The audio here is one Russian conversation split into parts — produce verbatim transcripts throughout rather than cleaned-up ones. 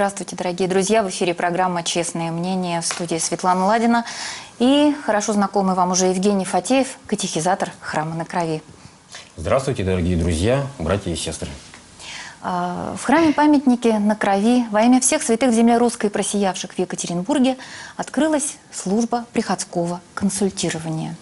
Здравствуйте, дорогие друзья! В эфире программа «Честное мнение», в студии Светлана Ладина и хорошо знакомый вам уже Евгений Фатеев, катехизатор Храма на Крови. Здравствуйте, дорогие друзья, братья и сестры! В храме-памятнике на Крови во имя всех святых в земле русской, просиявших в Екатеринбурге, открылась служба приходского консультирования.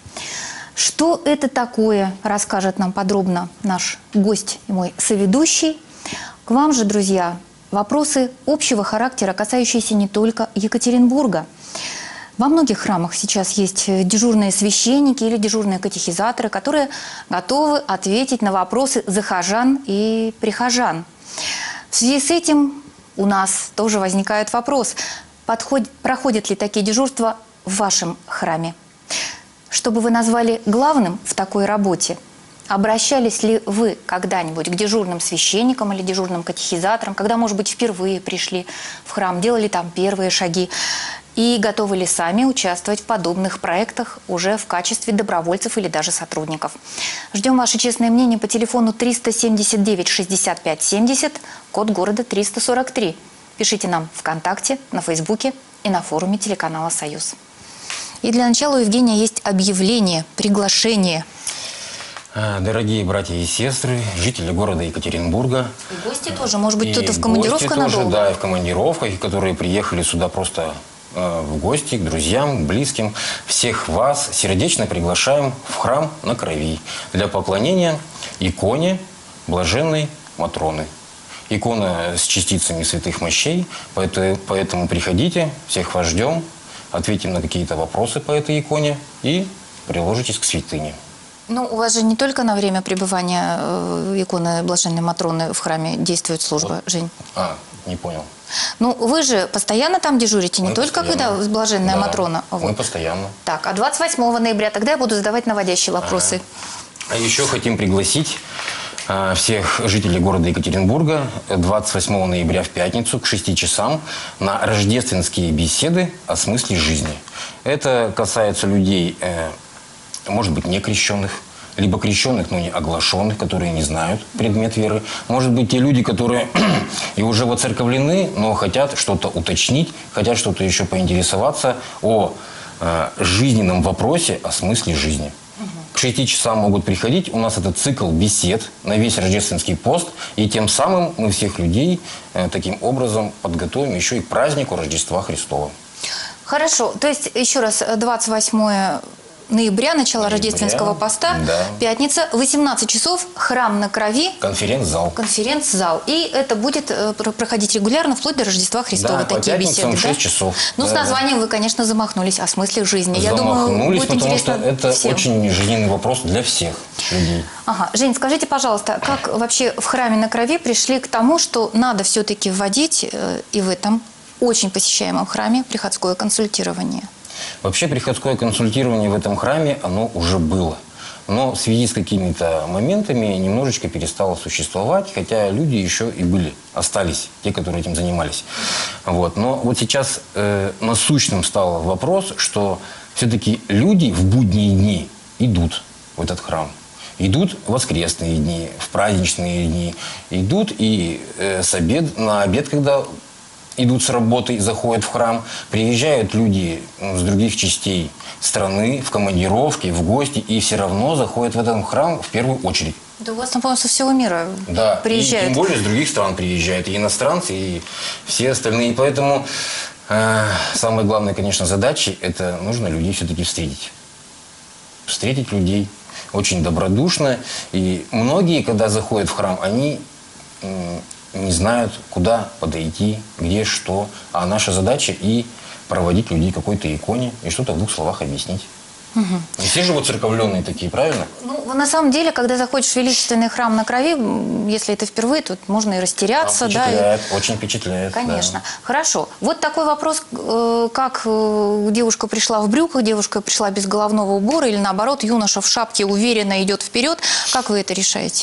Что это такое, расскажет нам подробно наш гость и мой соведущий. К вам же, друзья, вопросы общего характера, касающиеся не только Екатеринбурга. Во многих храмах сейчас есть дежурные священники или дежурные катехизаторы, которые готовы ответить на вопросы захожан и прихожан. В связи с этим у нас тоже возникает вопрос, подход, проходят ли такие дежурства в вашем храме? Что бы вы назвали главным в такой работе? Обращались ли вы когда-нибудь к дежурным священникам или дежурным катехизаторам, когда, может быть, впервые пришли в храм, делали там первые шаги? И готовы ли сами участвовать в подобных проектах уже в качестве добровольцев или даже сотрудников? Ждем ваше честное мнение по телефону триста семьдесят девять шестьдесят пять семьдесят, код города триста сорок три. Пишите нам ВКонтакте, на Фейсбуке и на форуме телеканала «Союз». И для начала у Евгения есть объявление, приглашение. Дорогие братья и сестры, жители города Екатеринбурга. И гости тоже, может быть, кто-то в командировку надолго? Да, и в командировках, которые приехали сюда просто в гости, к друзьям, близким. Всех вас сердечно приглашаем в храм на Крови для поклонения иконе Блаженной Матроны. Икона с частицами святых мощей, поэтому приходите, всех вас ждем, ответим на какие-то вопросы по этой иконе и приложитесь к святыне. Ну, у вас же не только на время пребывания э, иконы Блаженной Матроны в храме действует служба, вот. Жень. А, не понял. Ну, вы же постоянно там дежурите, не мы только постоянно. Когда Блаженная да, Матрона. Вот. Мы постоянно. Так, а двадцать восьмого ноября тогда я буду задавать наводящие вопросы. А, а еще хотим пригласить а, всех жителей города Екатеринбурга двадцать восьмого ноября в пятницу к шести часам на рождественские беседы о смысле жизни. Это касается людей, э, может быть, не крещенных, либо крещенных, но не оглашенных, которые не знают предмет веры. Может быть, те люди, которые и уже воцерковлены, но хотят что-то уточнить, хотят что-то еще поинтересоваться о э, жизненном вопросе, о смысле жизни. К шести часам могут приходить. У нас это цикл бесед на весь рождественский пост. И тем самым мы всех людей э, таким образом подготовим еще и к празднику Рождества Христова. Хорошо. То есть, еще раз, двадцать восьмое ноября, начало ноября, рождественского поста, да. Пятница, восемнадцать часов, храм на Крови. Конференц-зал. Конференц-зал. И это будет э, проходить регулярно вплоть до Рождества Христова. Да, такие по беседы, в шесть часов. Ну, да, с названием да. Вы, конечно, замахнулись о смысле жизни. Я думаю, будет потому интересно что это всем. Очень жизненный вопрос для всех людей. Ага. Жень, скажите, пожалуйста, как вообще в храме на Крови пришли к тому, что надо все-таки вводить э, и в этом очень посещаемом храме приходское консультирование? Вообще приходское консультирование в этом храме, оно уже было. Но в связи с какими-то моментами немножечко перестало существовать, хотя люди еще и были, остались, те, которые этим занимались. Вот. Но вот сейчас э, насущным стал вопрос, что все-таки люди в будние дни идут в этот храм. Идут в воскресные дни, в праздничные дни, идут и э, с обед, на обед, когда идут с работы, заходят в храм, приезжают люди с других частей страны, в командировки, в гости, и все равно заходят в этот храм в первую очередь. Да у вас, по-моему, со всего мира да, приезжают. И тем более с других стран приезжают, и иностранцы, и все остальные. И поэтому э, самая главная, конечно, задача – это нужно людей все-таки встретить. Встретить людей очень добродушно. И многие, когда заходят в храм, они э, не знают, куда подойти, где, что. А наша задача и проводить людей к какой-то иконе и что-то в двух словах объяснить. Угу. Не все же воцерковленные такие, правильно? Ну, на самом деле, когда заходишь в величественный храм на Крови, если это впервые, тут можно и растеряться. А, впечатляет, да, и... очень впечатляет. Конечно. Да. Хорошо. Вот такой вопрос, как девушка пришла в брюках, девушка пришла без головного убора, или наоборот, юноша в шапке уверенно идет вперед. Как вы это решаете?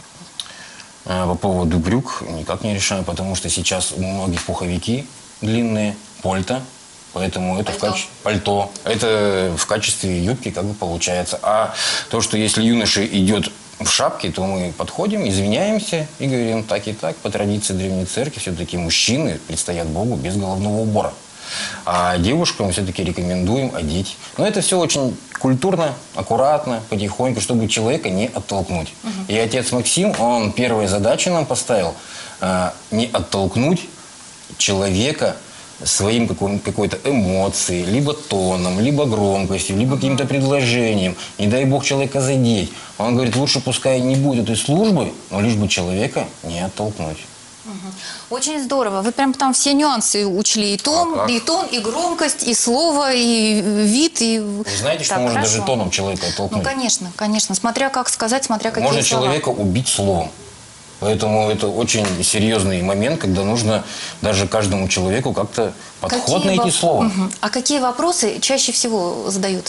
По поводу брюк никак не решаю, потому что сейчас у многих пуховики длинные, пальто, поэтому это пальто. В качестве пальто, это в качестве юбки как бы получается. А то, что если юноша идет в шапке, то мы подходим, извиняемся и говорим так и так, по традиции Древней Церкви, все-таки мужчины предстоят Богу без головного убора. А девушкам все-таки рекомендуем одеть. Но это все очень культурно, аккуратно, потихоньку, чтобы человека не оттолкнуть. Угу. И отец Максим, он первую задачу нам поставил э, не оттолкнуть человека своим какой-то эмоцией, либо тоном, либо громкостью, либо каким-то предложением. Не дай Бог человека задеть. Он говорит, лучше пускай не будет этой службы, но лишь бы человека не оттолкнуть. Угу. Очень здорово. Вы прям там все нюансы учли. И тон, а и тон, и громкость, и слово, и вид. И... Вы знаете, что так, можно хорошо. даже тоном человека оттолкнуть? Ну, конечно, конечно. Смотря как сказать, смотря какие можно слова. Можно человека убить словом. Поэтому это очень серьезный момент, когда нужно даже каждому человеку как-то подход какие найти слово. Угу. А какие вопросы чаще всего задают?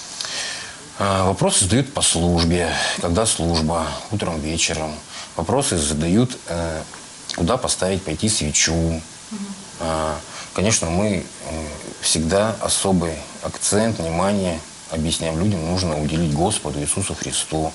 А, вопросы задают по службе, когда служба, утром, вечером. Вопросы задают, э, куда поставить, пойти свечу. Угу. А, конечно, мы всегда особый акцент, внимание объясняем людям, нужно уделить Господу Иисусу Христу.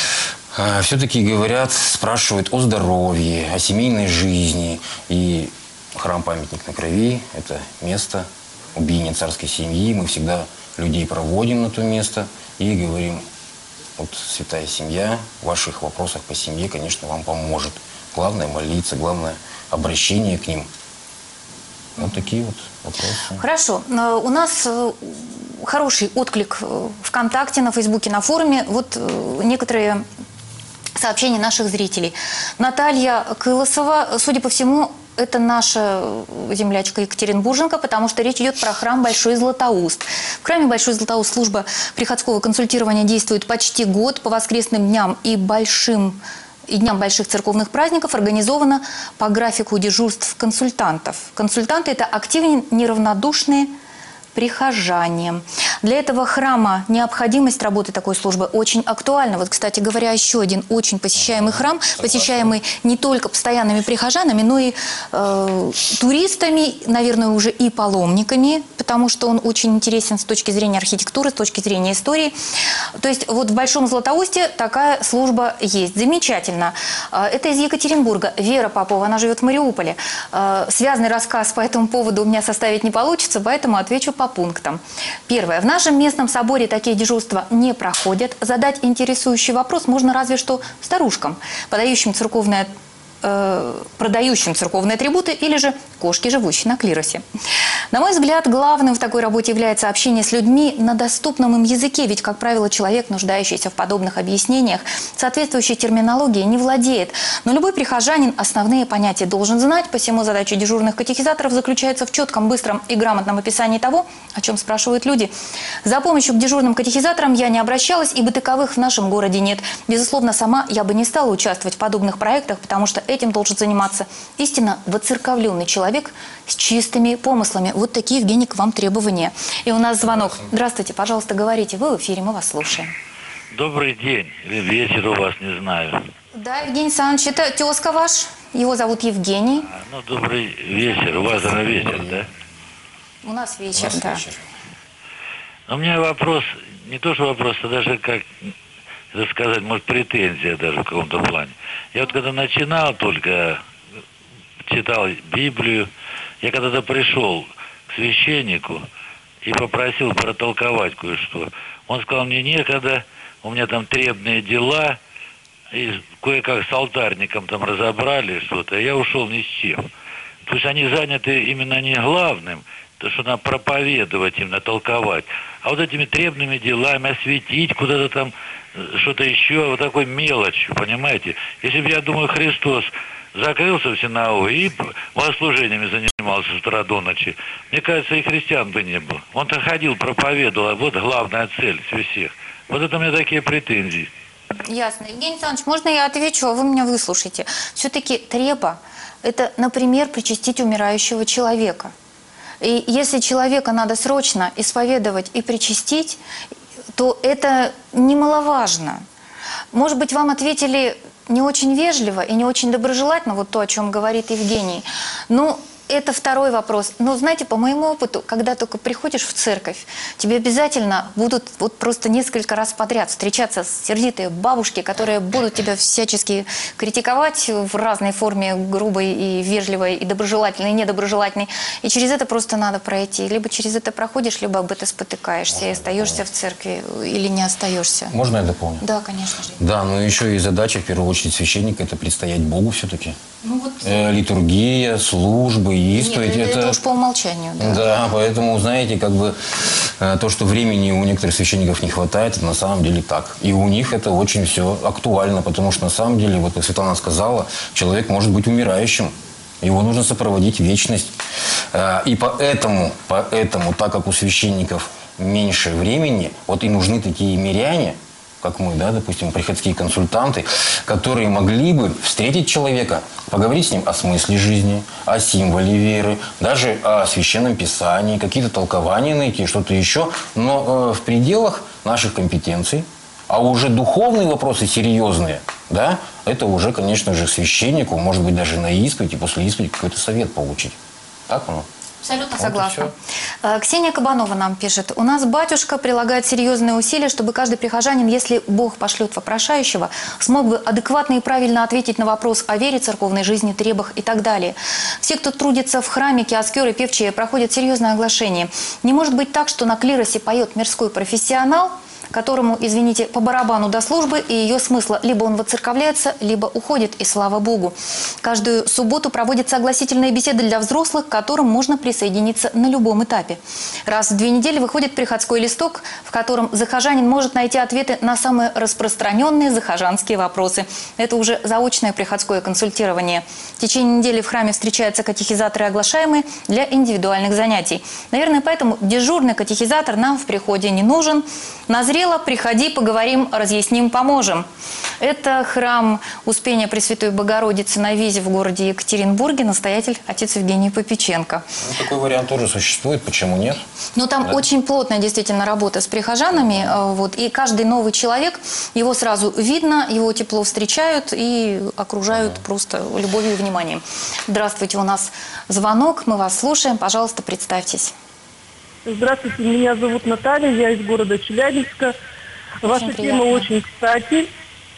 Все-таки говорят, спрашивают о здоровье, о семейной жизни. И храм-памятник на Крови – это место убиения царской семьи. Мы всегда людей проводим на то место и говорим, вот святая семья, в ваших вопросах по семье, конечно, вам поможет. Главное молиться, главное обращение к ним. Вот такие вот вопросы. Хорошо. У нас хороший отклик ВКонтакте, на Фейсбуке, на форуме. Вот некоторые сообщения наших зрителей. Наталья Кылосова, судя по всему, это наша землячка Екатеринбурженко, потому что речь идет про храм Большой Златоуст. В храме Большой Златоуст служба приходского консультирования действует почти год. По воскресным дням и большим и дням больших церковных праздников организовано по графику дежурств консультантов. Консультанты – это активные, неравнодушные прихожане. Для этого храма необходимость работы такой службы очень актуальна. Вот, кстати говоря, еще один очень посещаемый храм, посещаемый не только постоянными прихожанами, но и э, туристами, наверное, уже и паломниками, потому что он очень интересен с точки зрения архитектуры, с точки зрения истории. То есть вот в Большом Златоусте такая служба есть. Замечательно. Это из Екатеринбурга. Вера Попова, она живет в Мариуполе. Связанный рассказ по этому поводу у меня составить не получится, поэтому отвечу по пунктам. Первое. В нашем местном соборе такие дежурства не проходят. Задать интересующий вопрос можно разве что старушкам, подающим церковное продающим церковные атрибуты или же кошки, живущие на клиросе. На мой взгляд, главным в такой работе является общение с людьми на доступном им языке, ведь, как правило, человек, нуждающийся в подобных объяснениях, соответствующей терминологии не владеет. Но любой прихожанин основные понятия должен знать, посему задача дежурных катехизаторов заключается в четком, быстром и грамотном описании того, о чем спрашивают люди. За помощью к дежурным катехизаторам я не обращалась, ибо таковых в нашем городе нет. Безусловно, сама я бы не стала участвовать в подобных проектах, потому что этим должен заниматься истинно воцерковленный человек с чистыми помыслами. Вот такие, Евгений, к вам требования. И у нас звонок. Здравствуйте, пожалуйста, говорите. Вы в эфире, мы вас слушаем. Добрый день. Или вечер у вас, не знаю. Да, Евгений Александрович, это тезка ваш. Его зовут Евгений. А, ну, добрый вечер. У вас на вечер, да? У нас вечер, у нас да. вечер. У меня вопрос, не то что вопрос, а даже как... это сказать, может, претензия даже в каком-то плане. Я вот когда начинал только, читал Библию, я когда-то пришел к священнику и попросил протолковать кое-что. Он сказал, мне некогда, у меня там требные дела, и кое-как с алтарником там разобрали что-то, и я ушел ни с чем. То есть они заняты именно не главным, то, что надо проповедовать им, толковать, а вот этими требными делами, осветить куда-то там, что-то еще, вот такой мелочью, понимаете? Если бы, я думаю, Христос закрылся в синагоге и богослужениями занимался с утра до ночи, мне кажется, и христиан бы не было. Он-то ходил, проповедовал, вот главная цель всех. Вот это у меня такие претензии. Ясно. Евгений Александрович, можно я отвечу, а вы меня выслушаете? Все-таки треба – это, например, причастить умирающего человека. И если человека надо срочно исповедовать и причастить, то это немаловажно. Может быть, вам ответили не очень вежливо и не очень доброжелательно, вот то, о чем говорит Евгений. Но это второй вопрос. Но знаете, по моему опыту, когда только приходишь в церковь, тебе обязательно будут вот просто несколько раз подряд встречаться сердитые бабушки, которые будут тебя всячески критиковать в разной форме, грубой и вежливой, и доброжелательной, и недоброжелательной. И через это просто надо пройти. Либо через это проходишь, либо об это спотыкаешься. Можно и остаешься в церкви или не остаешься. Можно я дополню? Да, конечно же. Да, но еще и задача, в первую очередь, священника – это предстоять Богу все-таки. Ну, вот... э, литургия, службы, исповедь. Нет, это, это уж по умолчанию. Да. Да, поэтому, знаете, как бы э, то, что времени у некоторых священников не хватает, это на самом деле так. И у них это очень все актуально, потому что на самом деле, вот как Светлана сказала, человек может быть умирающим. Его нужно сопроводить в вечность. Э, и поэтому, поэтому, так как у священников меньше времени, вот и нужны такие миряне, как мы, да, допустим, приходские консультанты, которые могли бы встретить человека, поговорить с ним о смысле жизни, о символе веры, даже о священном писании, какие-то толкования найти, что-то еще, но э, в пределах наших компетенций. А уже духовные вопросы серьезные, да, это уже, конечно же, священнику, может быть, даже на исповедь, и после исповеди какой-то совет получить. Так оно? Абсолютно Вот согласна. Ксения Кабанова нам пишет. У нас батюшка прилагает серьезные усилия, чтобы каждый прихожанин, если Бог пошлет вопрошающего, смог бы адекватно и правильно ответить на вопрос о вере, церковной жизни, требах и так далее. Все, кто трудится в храме, киоскеры, певчие, проходят серьезное оглашение. Не может быть так, что на клиросе поет мирской профессионал, которому, извините, по барабану до службы и ее смысла. Либо он воцерковляется, либо уходит, и слава Богу. Каждую субботу проводятся огласительные беседы для взрослых, к которым можно присоединиться на любом этапе. Раз в две недели выходит приходской листок, в котором захожанин может найти ответы на самые распространенные захожанские вопросы. Это уже заочное приходское консультирование. В течение недели в храме встречаются катехизаторы оглашаемые для индивидуальных занятий. Наверное, поэтому дежурный катехизатор нам в приходе не нужен. Назрело, приходи, поговорим, разъясним, поможем. Это храм Успения Пресвятой Богородицы на Визе в городе Екатеринбурге, настоятель отец Евгений Попеченко. Ну, такой вариант тоже существует, почему нет? Но там да. очень плотная действительно работа с прихожанами, вот, и каждый новый человек, его сразу видно, его тепло встречают и окружают да. просто любовью и вниманием. Здравствуйте, у нас звонок, мы вас слушаем, пожалуйста, представьтесь. Здравствуйте, меня зовут Наталья, я из города Челябинска. Ваша очень тема приятно. очень кстати.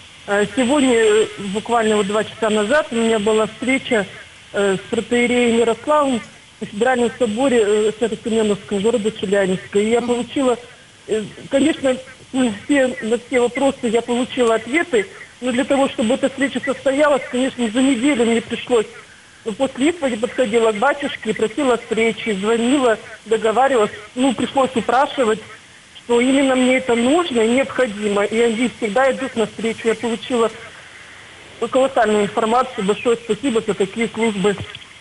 Сегодня, буквально вот два часа назад, у меня была встреча с протоиереем Ярославом в Федеральном соборе Свято-Семеновского города Челябинска. И я получила, конечно, все, на все вопросы я получила ответы, но для того, чтобы эта встреча состоялась, конечно, за неделю мне пришлось. После исповеди подходила к батюшке, просила встречи, звонила, договаривалась. Ну, пришлось упрашивать, что именно мне это нужно и необходимо. И они всегда идут навстречу. Я получила колоссальную информацию. Большое спасибо за такие службы.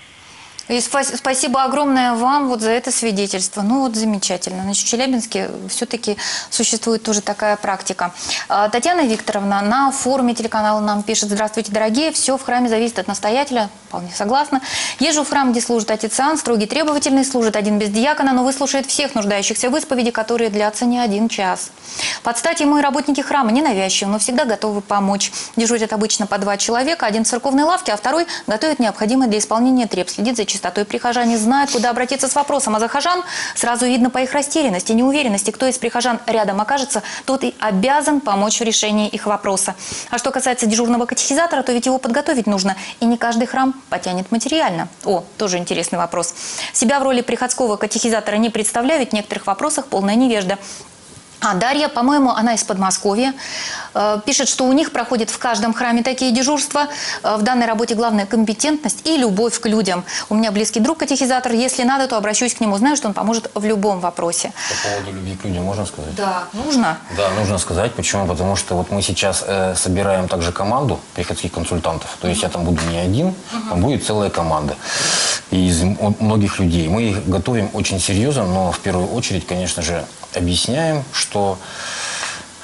И спасибо огромное вам вот за это свидетельство. Ну вот замечательно. Значит, в Челябинске все-таки существует тоже такая практика. Татьяна Викторовна на форуме телеканала нам пишет: здравствуйте, дорогие, все в храме зависит от настоятеля. Вполне согласна. Езжу в храм, где служит отец Иоанн, строгий, требовательный, служит один без диакона, но выслушает всех нуждающихся в исповеди, которые длятся не один час. Под стать ему и работники храма ненавязчивы, но всегда готовы помочь. Дежурят обычно по два человека, один в церковной лавке, а второй готовит необходимое для исполнения треб, следит за чистотой. Прихожане знают, куда обратиться с вопросом, а захожан сразу видно по их растерянности, неуверенности. Кто из прихожан рядом окажется, тот и обязан помочь в решении их вопроса. А что касается дежурного катехизатора, то ведь его подготовить нужно, и не каждый храм потянет материально. О, тоже интересный вопрос. Себя в роли приходского катехизатора не представляю, ведь в некоторых вопросах полная невежда. А Дарья, по-моему, она из Подмосковья, э, пишет, что у них проходит в каждом храме такие дежурства. Э, в данной работе главная компетентность и любовь к людям. У меня близкий друг катехизатор. Если надо, то обращусь к нему. Знаю, что он поможет в любом вопросе. По поводу любви к людям можно сказать? Да, нужно. Да, нужно сказать. Почему? Потому что вот мы сейчас э, собираем также команду приходских консультантов. То есть uh-huh. я там буду не один, uh-huh. там будет целая команда из многих людей. Мы их готовим очень серьезно, но в первую очередь, конечно же, объясняем, что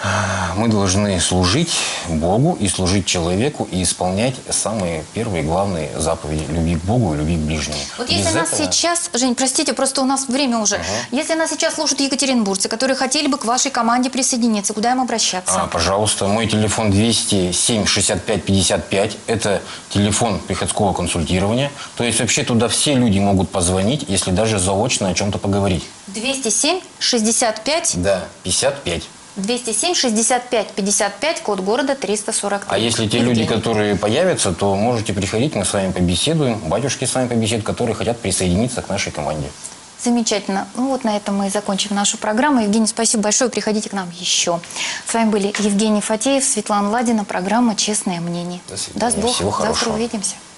Мы должны служить Богу и служить человеку и исполнять самые первые главные заповеди. Любви к Богу и любви к ближнему. Вот если Без нас этого- сейчас, Жень, простите, просто у нас время уже. Если нас сейчас слушают екатеринбуржцы, которые хотели бы к вашей команде присоединиться, куда им обращаться? А, пожалуйста, мой телефон двести семь шестьдесят пять пятьдесят пять. Это телефон приходского консультирования. То есть вообще туда все люди могут позвонить, если даже заочно о чем-то поговорить. двести семь шестьдесят пять Да, пятьдесят пять. двести семь шестьдесят пять пятьдесят пять, код города триста сорок три. А если те Евгений. люди, которые появятся, то можете приходить, мы с вами побеседуем. Батюшки с вами побеседуют, которые хотят присоединиться к нашей команде. Замечательно. Ну вот на этом мы и закончим нашу программу. Евгений, спасибо большое. Приходите к нам еще. С вами были Евгений Фатеев, Светлана Ладина, программа «Честное мнение». До свидания. Даст Бог, Всего завтра хорошего. увидимся.